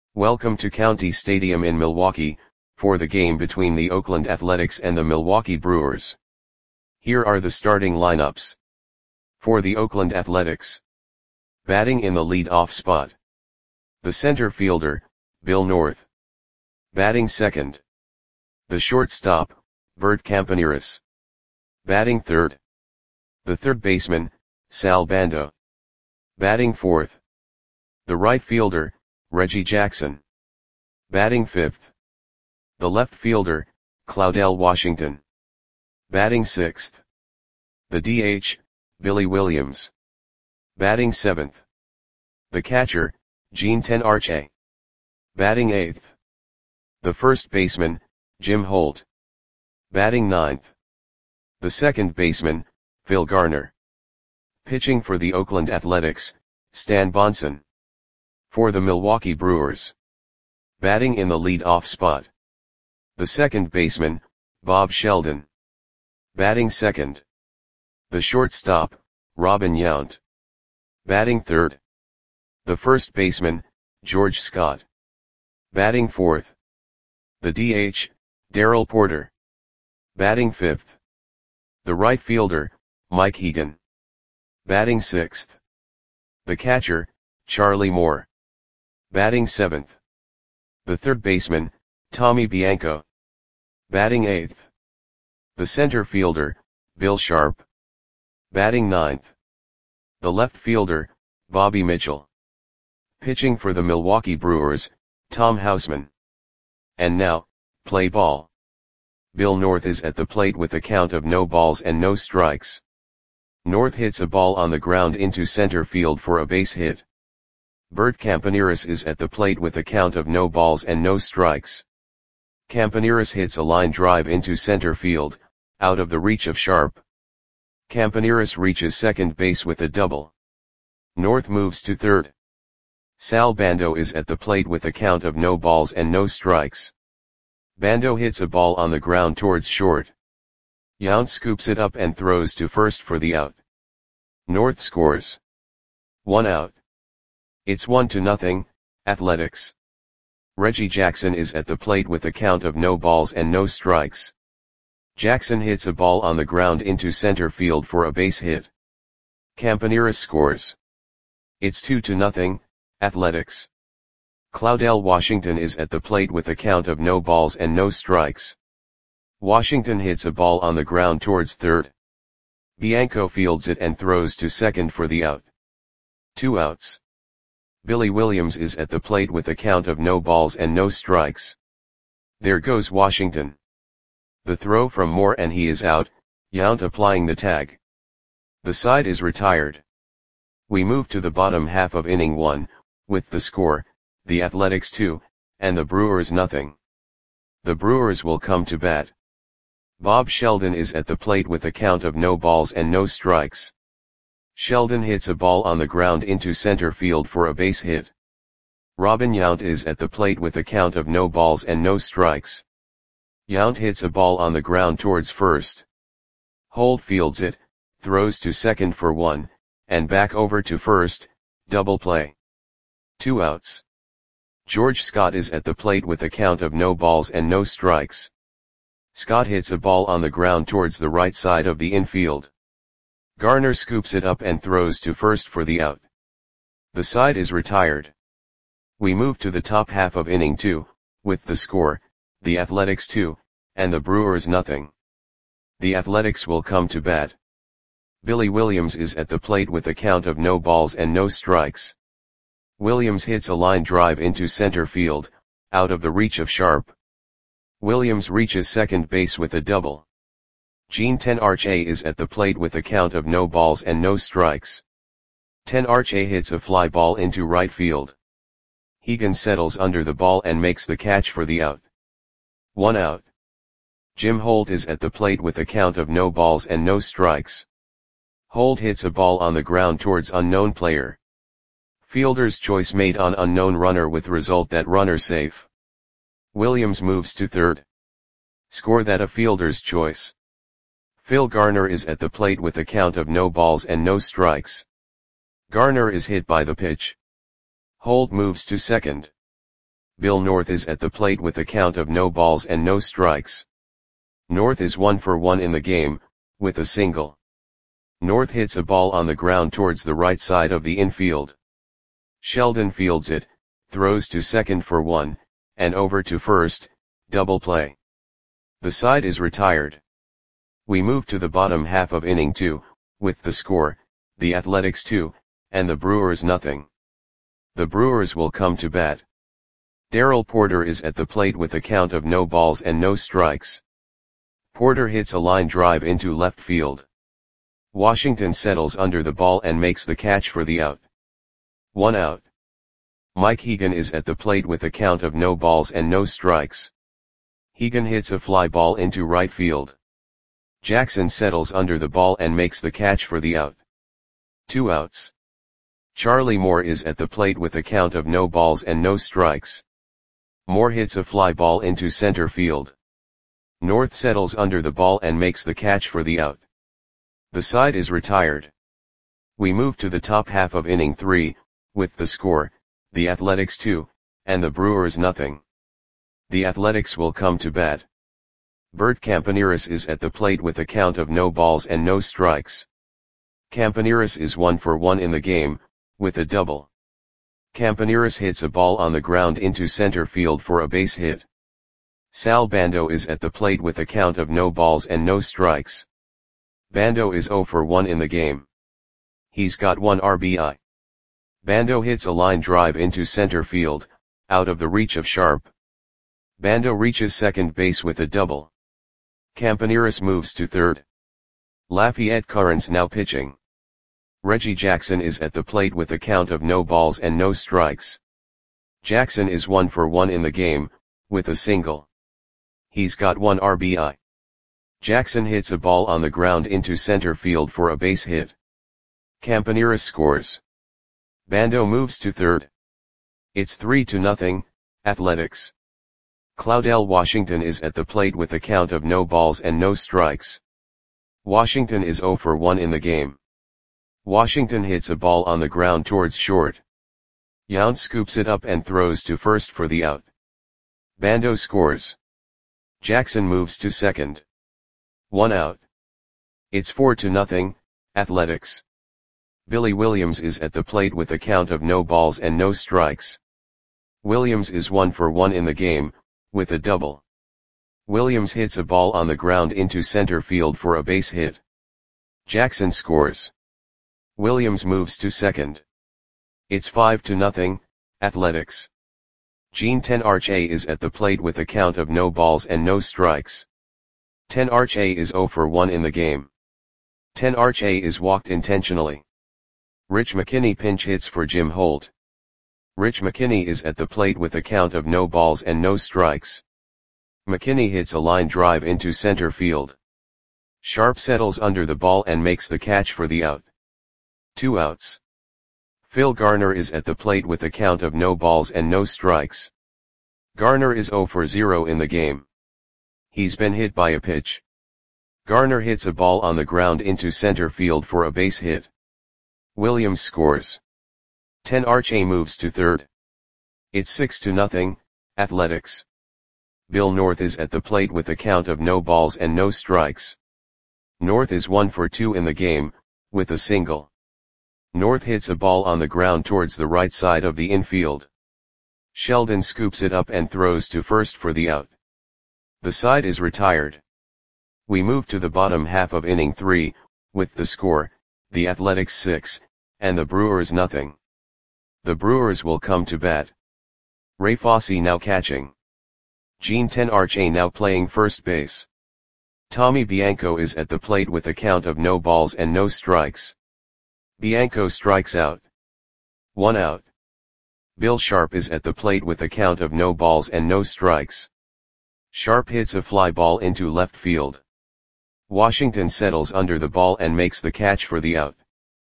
Welcome to County Stadium in Milwaukee, for the game between the Oakland Athletics and the Milwaukee Brewers. Here are the starting lineups. For the Oakland Athletics. Batting in the lead-off spot. The center fielder, Bill North. Batting second. The shortstop, Bert Campaneris. Batting third. The third baseman, Sal Bando. Batting fourth. The right fielder, Reggie Jackson. Batting fifth. The left fielder, Claudell Washington. Batting sixth. The DH, Billy Williams. Batting seventh. The catcher, Gene Tenarche. Batting eighth. The first baseman, Jim Holt. Batting ninth. The second baseman, Phil Garner. Pitching for the Oakland Athletics, Stan Bonson. For the Milwaukee Brewers. Batting in the lead-off spot. The second baseman, Bob Sheldon. Batting second. The shortstop, Robin Yount. Batting third. The first baseman, George Scott. Batting fourth. The DH, Darrell Porter. Batting fifth. The right fielder, Mike Hegan. Batting sixth. The catcher, Charlie Moore. Batting seventh. The third baseman, Tommy Bianco. Batting eighth. The center fielder, Bill Sharp. Batting ninth. The left fielder, Bobby Mitchell. Pitching for the Milwaukee Brewers, Tom Houseman. And now, play ball. Bill North is at the plate with a count of no balls and no strikes. North hits a ball on the ground into center field for a base hit. Bert Campaneris is at the plate with a count of no balls and no strikes. Campaneris hits a line drive into center field, out of the reach of Sharp. Campaneris reaches second base with a double. North moves to third. Sal Bando is at the plate with a count of no balls and no strikes. Bando hits a ball on the ground towards short. Yount scoops it up and throws to first for the out. North scores. 1 out. It's 1-0, Athletics. Reggie Jackson is at the plate with a count of no balls and no strikes. Jackson hits a ball on the ground into center field for a base hit. Campaneris scores. It's 2-0, Athletics. Claudell Washington is at the plate with a count of no balls and no strikes. Washington hits a ball on the ground towards third. Bianco fields it and throws to second for the out. 2 outs. Billy Williams is at the plate with a count of no balls and no strikes. There goes Washington. The throw from Moore and he is out, Yount applying the tag. The side is retired. We move to the bottom half of inning 1, with the score, the Athletics 2, and the Brewers 0. The Brewers will come to bat. Bob Sheldon is at the plate with a count of no balls and no strikes. Sheldon hits a ball on the ground into center field for a base hit. Robin Yount is at the plate with a count of no balls and no strikes. Yount hits a ball on the ground towards first. Holt fields it, throws to second for 1, and back over to first, double play. 2 outs. George Scott is at the plate with a count of no balls and no strikes. Scott hits a ball on the ground towards the right side of the infield. Garner scoops it up and throws to first for the out. The side is retired. We move to the top half of inning 2, with the score, the Athletics 2, and the Brewers 0. The Athletics will come to bat. Billy Williams is at the plate with a count of no balls and no strikes. Williams hits a line drive into center field, out of the reach of Sharp. Williams reaches second base with a double. Gene Tenarche is at the plate with a count of no balls and no strikes. Tenarche hits a fly ball into right field. Hegan settles under the ball and makes the catch for the out. 1 out. Jim Holt is at the plate with a count of no balls and no strikes. Holt hits a ball on the ground towards unknown player. Fielder's choice made on unknown runner with result that runner safe. Williams moves to third. Score that a fielder's choice. Phil Garner is at the plate with a count of no balls and no strikes. Garner is hit by the pitch. Holt moves to second. Bill North is at the plate with a count of no balls and no strikes. North is 1 for 1 in the game, with a single. North hits a ball on the ground towards the right side of the infield. Sheldon fields it, throws to second for 1, and over to first, double play. The side is retired. We move to the bottom half of inning 2, with the score, the Athletics 2, and the Brewers nothing. The Brewers will come to bat. Darrell Porter is at the plate with a count of no balls and no strikes. Porter hits a line drive into left field. Washington settles under the ball and makes the catch for the out. 1 out. Mike Hegan is at the plate with a count of no balls and no strikes. Hegan hits a fly ball into right field. Jackson settles under the ball and makes the catch for the out. 2 outs. Charlie Moore is at the plate with a count of no balls and no strikes. Moore hits a fly ball into center field. North settles under the ball and makes the catch for the out. The side is retired. We move to the top half of inning 3, with the score, the Athletics 2, and the Brewers nothing. The Athletics will come to bat. Bert Campaneris is at the plate with a count of no balls and no strikes. Campaneris is 1 for 1 in the game, with a double. Campaneris hits a ball on the ground into center field for a base hit. Sal Bando is at the plate with a count of no balls and no strikes. Bando is 0 for 1 in the game. He's got 1 RBI. Bando hits a line drive into center field, out of the reach of Sharp. Bando reaches second base with a double. Campaneris moves to third. Lafayette Curran's now pitching. Reggie Jackson is at the plate with a count of no balls and no strikes. Jackson is 1 for 1 in the game, with a single. He's got 1 RBI. Jackson hits a ball on the ground into center field for a base hit. Campaneris scores. Bando moves to third. It's 3-0, Athletics. Claudell Washington is at the plate with a count of no balls and no strikes. Washington is 0 for 1 in the game. Washington hits a ball on the ground towards short. Yount scoops it up and throws to first for the out. Bando scores. Jackson moves to second. 1 out. It's 4-0, Athletics. Billy Williams is at the plate with a count of no balls and no strikes. Williams is 1 for 1 in the game, with a double. Williams hits a ball on the ground into center field for a base hit. Jackson scores. Williams moves to second. It's 5-0, Athletics. Gene Tenarche is at the plate with a count of no balls and no strikes. Tenarche is 0 for 1 in the game. Tenarche is walked intentionally. Rich McKinney pinch hits for Jim Holt. Rich McKinney is at the plate with a count of no balls and no strikes. McKinney hits a line drive into center field. Sharp settles under the ball and makes the catch for the out. 2 outs. Phil Garner is at the plate with a count of no balls and no strikes. Garner is 0 for 0 in the game. He's been hit by a pitch. Garner hits a ball on the ground into center field for a base hit. Williams scores. Tenarche moves to third. It's 6-0, Athletics. Bill North is at the plate with a count of no balls and no strikes. North is 1 for 2 in the game, with a single. North hits a ball on the ground towards the right side of the infield. Sheldon scoops it up and throws to first for the out. The side is retired. We move to the bottom half of inning 3, with the score, the Athletics 6, and the Brewers nothing. The Brewers will come to bat. Ray Fosse now catching. Gene Tenarche now playing first base. Tommy Bianco is at the plate with a count of no balls and no strikes. Bianco strikes out. 1 out. Bill Sharp is at the plate with a count of no balls and no strikes. Sharp hits a fly ball into left field. Washington settles under the ball and makes the catch for the out.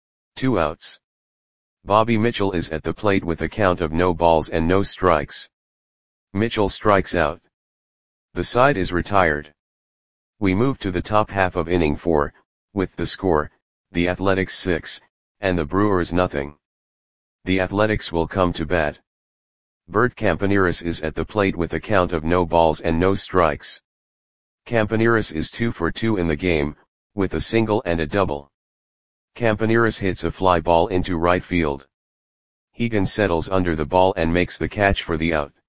2 outs. Bobby Mitchell is at the plate with a count of no balls and no strikes. Mitchell strikes out. The side is retired. We move to the top half of inning 4, with the score, the Athletics 6, and the Brewers nothing. The Athletics will come to bat. Bert Campaneris is at the plate with a count of no balls and no strikes. Campaneris is 2 for 2 in the game, with a single and a double. Campaneris hits a fly ball into right field. Hegan settles under the ball and makes the catch for the out.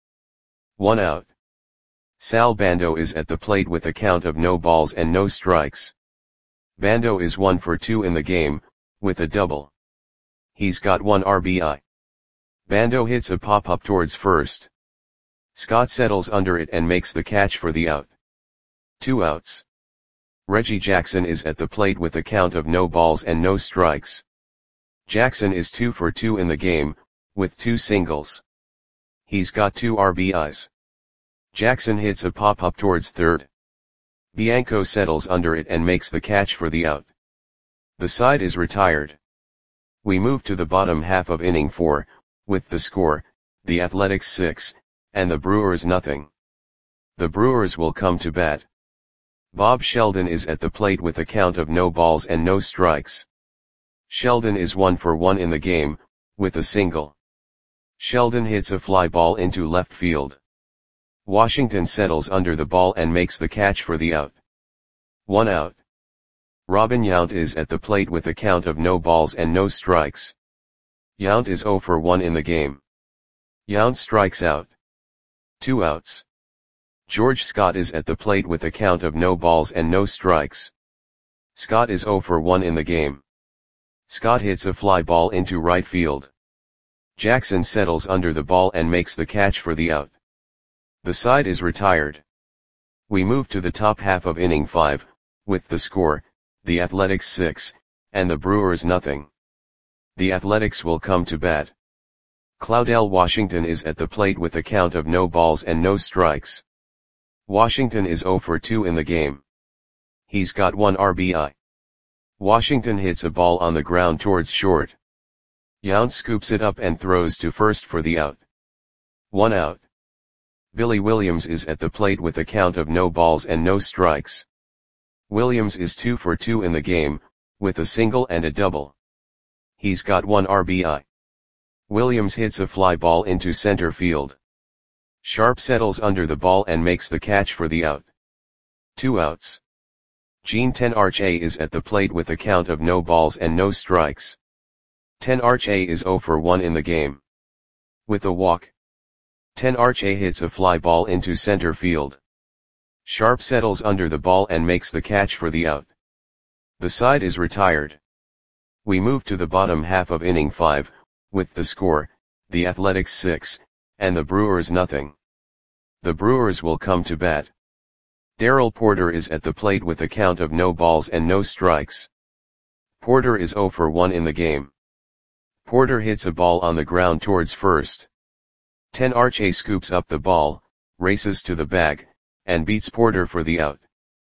1 out. Sal Bando is at the plate with a count of no balls and no strikes. Bando is 1 for 2 in the game, with a double. He's got 1 RBI. Bando hits a pop-up towards first. Scott settles under it and makes the catch for the out. 2 outs. Reggie Jackson is at the plate with a count of no balls and no strikes. Jackson is 2 for 2 in the game, with 2 singles. He's got 2 RBIs. Jackson hits a pop-up towards third. Bianco settles under it and makes the catch for the out. The side is retired. We move to the bottom half of inning 4, with the score, the Athletics 6, and the Brewers nothing. The Brewers will come to bat. Bob Sheldon is at the plate with a count of no balls and no strikes. Sheldon is 1 for 1 in the game, with a single. Sheldon hits a fly ball into left field. Washington settles under the ball and makes the catch for the out. 1 out. Robin Yount is at the plate with a count of no balls and no strikes. Yount is 0 for 1 in the game. Yount strikes out. 2 outs. George Scott is at the plate with a count of no balls and no strikes. Scott is 0 for 1 in the game. Scott hits a fly ball into right field. Jackson settles under the ball and makes the catch for the out. The side is retired. We move to the top half of inning 5, with the score, the Athletics 6, and the Brewers nothing. The Athletics will come to bat. Claudell Washington is at the plate with a count of no balls and no strikes. Washington is 0 for 2 in the game. He's got 1 RBI. Washington hits a ball on the ground towards short. Yount scoops it up and throws to first for the out. 1 out. Billy Williams is at the plate with a count of no balls and no strikes. Williams is 2 for 2 in the game, with a single and a double. He's got 1 RBI. Williams hits a fly ball into center field. Sharp settles under the ball and makes the catch for the out. 2 outs. Gene Tenarche is at the plate with a count of no balls and no strikes. Tenarche is 0 for 1 in the game. With a walk. Tenarche hits a fly ball into center field. Sharp settles under the ball and makes the catch for the out. The side is retired. We move to the bottom half of inning 5, with the score, the Athletics 6, and the Brewers nothing. The Brewers will come to bat. Darrell Porter is at the plate with a count of no balls and no strikes. Porter is 0 for 1 in the game. Porter hits a ball on the ground towards first. Tenarche scoops up the ball, races to the bag, and beats Porter for the out.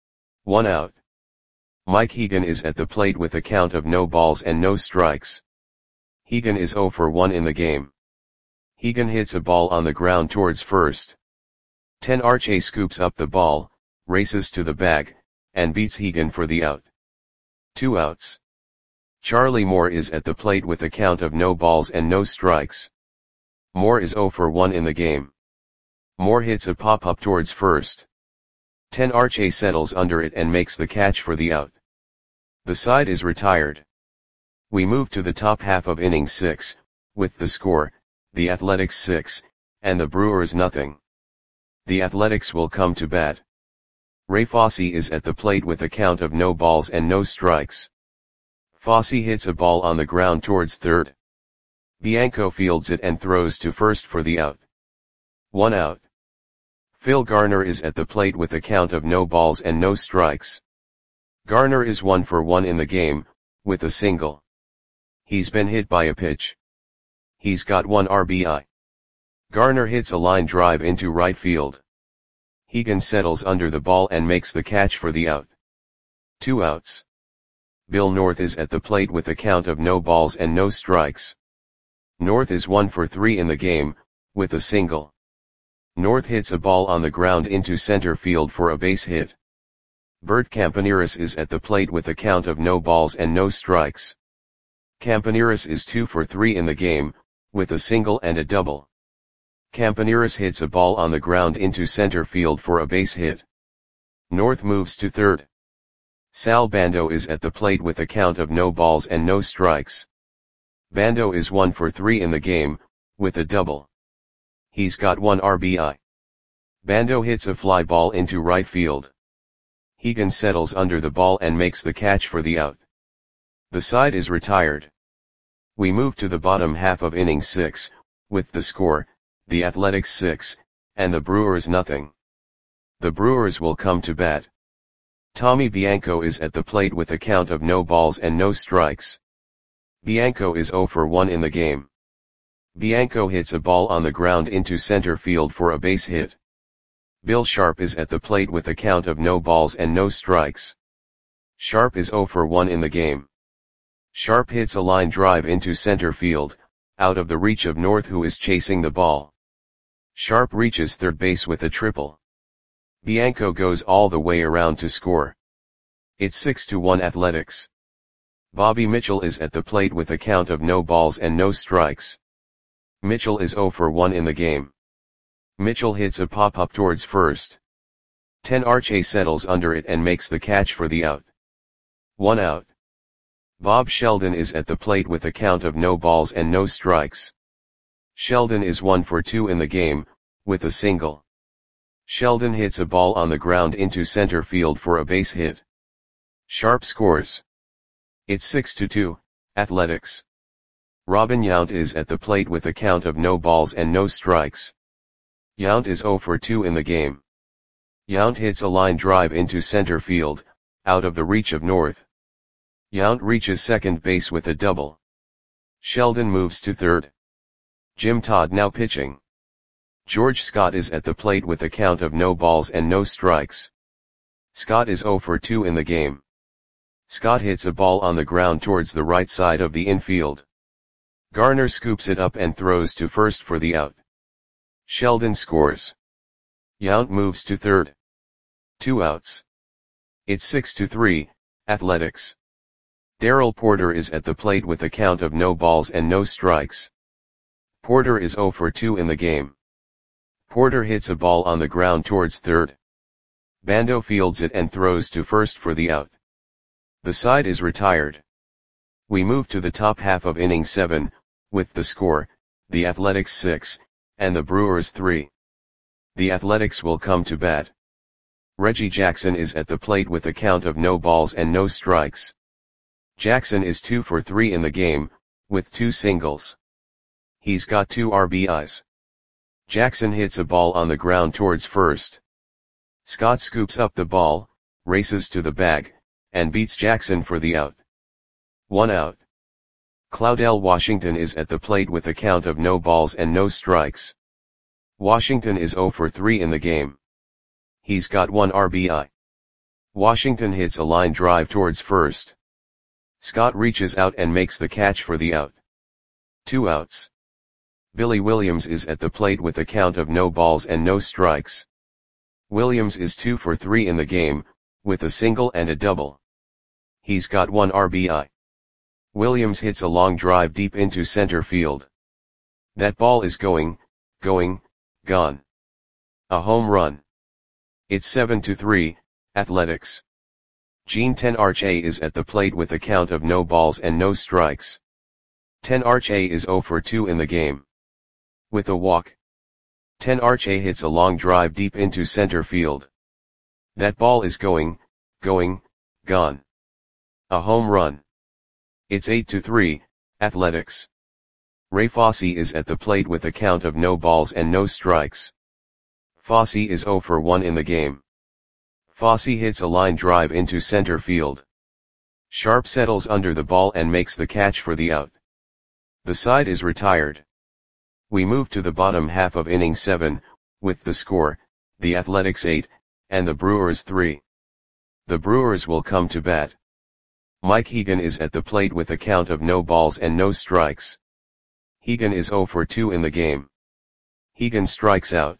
1 out. Mike Hegan is at the plate with a count of no balls and no strikes. Hegan is 0 for 1 in the game. Hegan hits a ball on the ground towards first. Tenarche scoops up the ball, races to the bag, and beats Hegan for the out. 2 outs. Charlie Moore is at the plate with a count of no balls and no strikes. Moore is 0 for 1 in the game. Moore hits a pop-up towards first. Tenarche settles under it and makes the catch for the out. The side is retired. We move to the top half of inning 6, with the score, the Athletics 6, and the Brewers nothing. The Athletics will come to bat. Ray Fosse is at the plate with a count of no balls and no strikes. Fosse hits a ball on the ground towards third. Bianco fields it and throws to first for the out. 1 out. Phil Garner is at the plate with a count of no balls and no strikes. Garner is 1 for 1 in the game, with a single. He's been hit by a pitch. He's got 1 RBI. Garner hits a line drive into right field. Hegan settles under the ball and makes the catch for the out. 2 outs. Bill North is at the plate with a count of no balls and no strikes. North is 1 for 3 in the game, with a single. North hits a ball on the ground into center field for a base hit. Bert Campaneris is at the plate with a count of no balls and no strikes. Campaneris is 2 for 3 in the game, with a single and a double. Campaneris hits a ball on the ground into center field for a base hit. North moves to third. Sal Bando is at the plate with a count of no balls and no strikes. Bando is 1 for 3 in the game, with a double. He's got 1 RBI. Bando hits a fly ball into right field. Hegan settles under the ball and makes the catch for the out. The side is retired. We move to the bottom half of inning 6, with the score, the Athletics 6, and the Brewers nothing. The Brewers will come to bat. Tommy Bianco is at the plate with a count of no balls and no strikes. Bianco is 0 for 1 in the game. Bianco hits a ball on the ground into center field for a base hit. Bill Sharp is at the plate with a count of no balls and no strikes. Sharp is 0 for 1 in the game. Sharp hits a line drive into center field, out of the reach of North, who is chasing the ball. Sharp reaches third base with a triple. Bianco goes all the way around to score. It's 6-1 Athletics. Bobby Mitchell is at the plate with a count of no balls and no strikes. Mitchell is 0 for 1 in the game. Mitchell hits a pop-up towards first. Tenarche settles under it and makes the catch for the out. 1 out. Bob Sheldon is at the plate with a count of no balls and no strikes. Sheldon is 1 for 2 in the game, with a single. Sheldon hits a ball on the ground into center field for a base hit. Sharp scores. It's 6-2, Athletics. Robin Yount is at the plate with a count of no balls and no strikes. Yount is 0 for 2 in the game. Yount hits a line drive into center field, out of the reach of North. Yount reaches second base with a double. Sheldon moves to third. Jim Todd now pitching. George Scott is at the plate with a count of no balls and no strikes. Scott is 0 for 2 in the game. Scott hits a ball on the ground towards the right side of the infield. Garner scoops it up and throws to first for the out. Sheldon scores. Yount moves to third. 2 outs. It's 6-3, Athletics. Darrell Porter is at the plate with a count of no balls and no strikes. Porter is 0 for 2 in the game. Porter hits a ball on the ground towards third. Bando fields it and throws to first for the out. The side is retired. We move to the top half of inning 7, with the score, the Athletics 6, and the Brewers 3. The Athletics will come to bat. Reggie Jackson is at the plate with a count of no balls and no strikes. Jackson is 2 for 3 in the game, with 2 singles. He's got 2 RBIs. Jackson hits a ball on the ground towards first. Scott scoops up the ball, races to the bag, and beats Jackson for the out. 1 out. Claudel Washington is at the plate with a count of no balls and no strikes. Washington is 0 for 3 in the game. He's got 1 RBI. Washington hits a line drive towards first. Scott reaches out and makes the catch for the out. 2 outs. Billy Williams is at the plate with a count of no balls and no strikes. Williams is 2 for 3 in the game, with a single and a double. He's got 1 RBI. Williams hits a long drive deep into center field. That ball is going, gone. A home run. It's 7-3, Athletics. Gene Tenarche is at the plate with a count of no balls and no strikes. Tenarche is 0 for 2 in the game. With a walk. Tenarche hits a long drive deep into center field. That ball is going, gone. A home run. It's 8-3, Athletics. Ray Fosse is at the plate with a count of no balls and no strikes. Fosse is 0 for 1 in the game. Fosse hits a line drive into center field. Sharp settles under the ball and makes the catch for the out. The side is retired. We move to the bottom half of inning 7, with the score, the Athletics 8, and the Brewers 3. The Brewers will come to bat. Mike Hegan is at the plate with a count of no balls and no strikes. Hegan is 0 for 2 in the game. Hegan strikes out.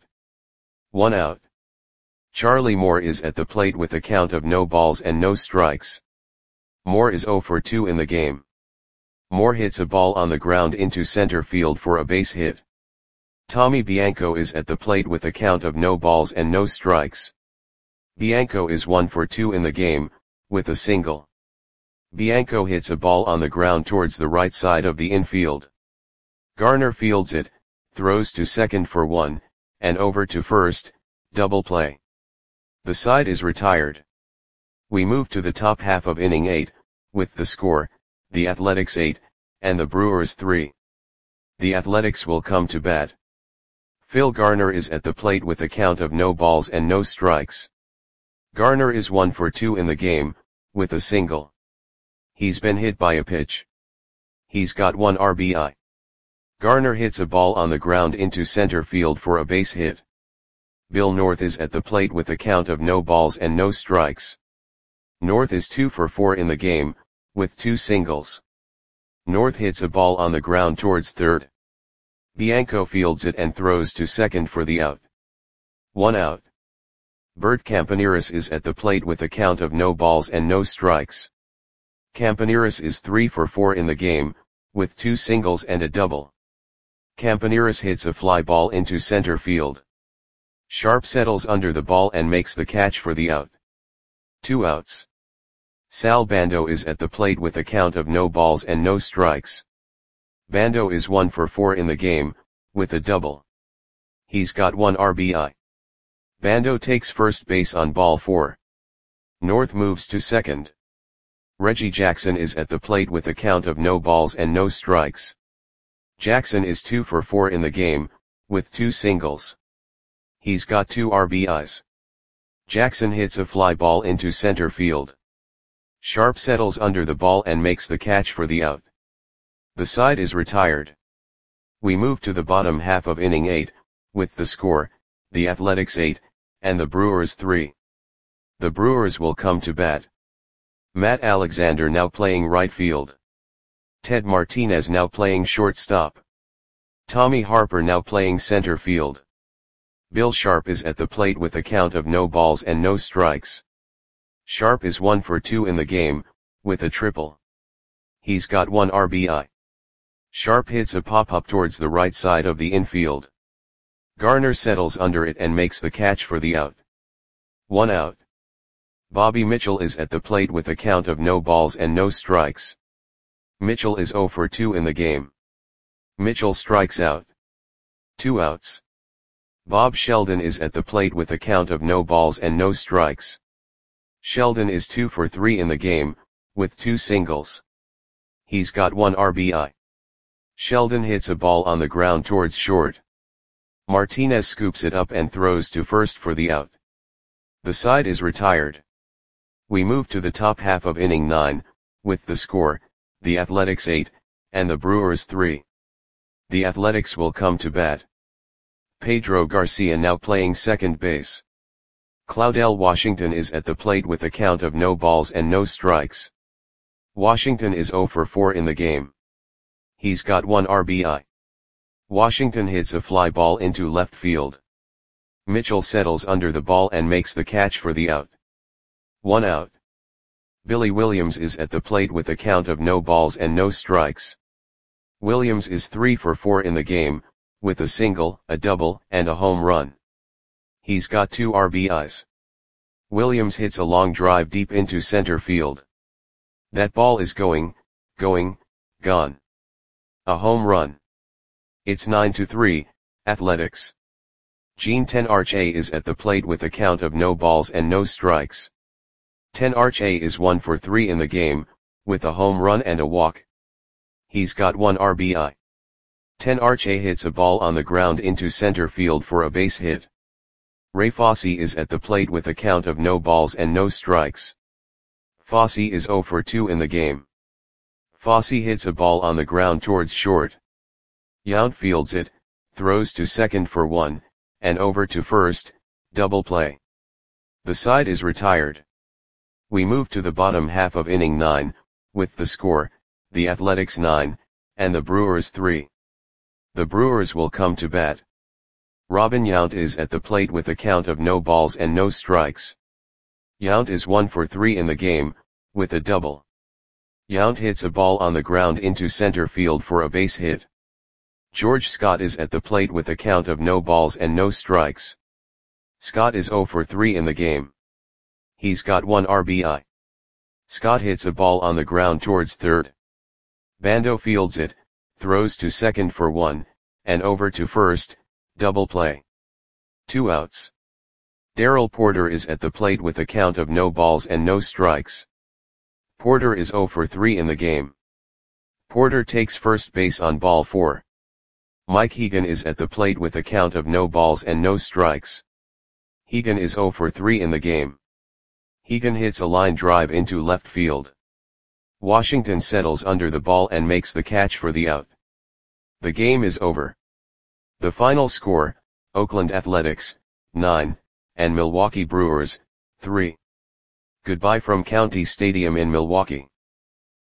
1 out. Charlie Moore is at the plate with a count of no balls and no strikes. Moore is 0 for 2 in the game. Moore hits a ball on the ground into center field for a base hit. Tommy Bianco is at the plate with a count of no balls and no strikes. Bianco is 1 for 2 in the game, with a single. Bianco hits a ball on the ground towards the right side of the infield. Garner fields it, throws to second for 1, and over to first, double play. The side is retired. We move to the top half of inning 8, with the score, the Athletics 8, and the Brewers 3. The Athletics will come to bat. Phil Garner is at the plate with a count of no balls and no strikes. Garner is 1 for 2 in the game, with a single. He's been hit by a pitch. He's got 1 RBI. Garner hits a ball on the ground into center field for a base hit. Bill North is at the plate with a count of no balls and no strikes. North is 2 for 4 in the game, with 2 singles. North hits a ball on the ground towards third. Bianco fields it and throws to second for the out. 1 out. Bert Campaneris is at the plate with a count of no balls and no strikes. Campaneris is 3 for 4 in the game, with 2 singles and a double. Campaneris hits a fly ball into center field. Sharp settles under the ball and makes the catch for the out. 2 outs. Sal Bando is at the plate with a count of no balls and no strikes. Bando is 1 for 4 in the game, with a double. He's got 1 RBI. Bando takes first base on ball 4. North moves to second. Reggie Jackson is at the plate with a count of no balls and no strikes. Jackson is 2 for 4 in the game, with 2 singles. He's got 2 RBIs. Jackson hits a fly ball into center field. Sharp settles under the ball and makes the catch for the out. The side is retired. We move to the bottom half of inning 8, with the score, the Athletics 8, and the Brewers 3. The Brewers will come to bat. Matt Alexander now playing right field. Ted Martinez now playing shortstop. Tommy Harper now playing center field. Bill Sharp is at the plate with a count of no balls and no strikes. Sharp is 1 for 2 in the game, with a triple. He's got 1 RBI. Sharp hits a pop-up towards the right side of the infield. Garner settles under it and makes the catch for the out. 1 out. Bobby Mitchell is at the plate with a count of no balls and no strikes. Mitchell is 0 for 2 in the game. Mitchell strikes out. 2 outs. Bob Sheldon is at the plate with a count of no balls and no strikes. Sheldon is 2 for 3 in the game, with 2 singles. He's got 1 RBI. Sheldon hits a ball on the ground towards short. Martinez scoops it up and throws to first for the out. The side is retired. We move to the top half of inning 9, with the score, the Athletics 8, and the Brewers 3. The Athletics will come to bat. Pedro Garcia now playing second base. Claudel Washington is at the plate with a count of no balls and no strikes. Washington is 0 for 4 in the game. He's got 1 RBI. Washington hits a fly ball into left field. Mitchell settles under the ball and makes the catch for the out. 1 out. Billy Williams is at the plate with a count of no balls and no strikes. Williams is 3 for 4 in the game, with a single, a double, and a home run. He's got 2 RBIs. Williams hits a long drive deep into center field. That ball is going, gone. A home run. It's 9-3, Athletics. Gene Tenarche is at the plate with a count of no balls and no strikes. Tenarche is 1 for 3 in the game, with a home run and a walk. He's got 1 RBI. Tenarche hits a ball on the ground into center field for a base hit. Ray Fosse is at the plate with a count of no balls and no strikes. Fosse is 0 for 2 in the game. Fosse hits a ball on the ground towards short. Yount fields it, throws to second for 1, and over to first, double play. The side is retired. We move to the bottom half of inning 9, with the score, the Athletics 9, and the Brewers 3. The Brewers will come to bat. Robin Yount is at the plate with a count of no balls and no strikes. Yount is 1 for 3 in the game, with a double. Yount hits a ball on the ground into center field for a base hit. George Scott is at the plate with a count of no balls and no strikes. Scott is 0 for 3 in the game. He's got 1 RBI. Scott hits a ball on the ground towards third. Bando fields it, throws to second for 1, and over to first, double play. 2 outs. Darrell Porter is at the plate with a count of no balls and no strikes. Porter is 0 for 3 in the game. Porter takes first base on ball 4. Mike Hegan is at the plate with a count of no balls and no strikes. Hegan is 0 for 3 in the game. Hegan hits a line drive into left field. Washington settles under the ball and makes the catch for the out. The game is over. The final score, Oakland Athletics, 9, and Milwaukee Brewers, 3. Goodbye from County Stadium in Milwaukee.